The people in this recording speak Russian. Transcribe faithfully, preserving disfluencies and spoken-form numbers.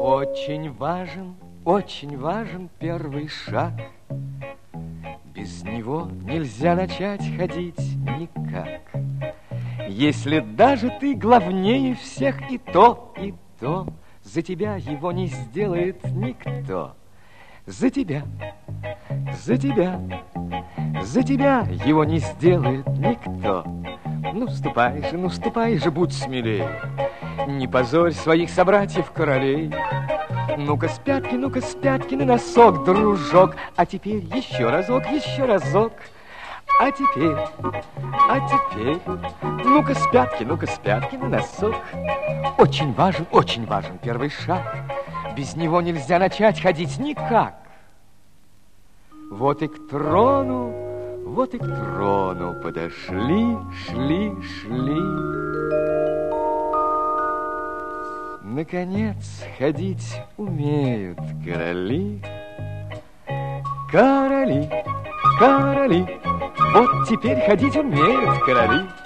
Очень важен, очень важен первый шаг. Без него нельзя начать ходить никак. Если даже ты главнее всех, и то, и то, за тебя его не сделает никто. За тебя, за тебя, за тебя его не сделает никто. Ну, ступай же, ну, ступай же, будь смелей. Не позорь своих собратьев-королей. Ну-ка, с пятки, ну-ка, с пятки на носок, дружок. А теперь еще разок, еще разок. А теперь, а теперь, ну-ка, с пятки, ну-ка, с пятки на носок. Очень важен, очень важен первый шаг. Без него нельзя начать ходить никак. Вот и к трону, вот и к трону подошли, шли, шли. Наконец, ходить умеют короли. Короли, короли, вот теперь ходить умеют короли.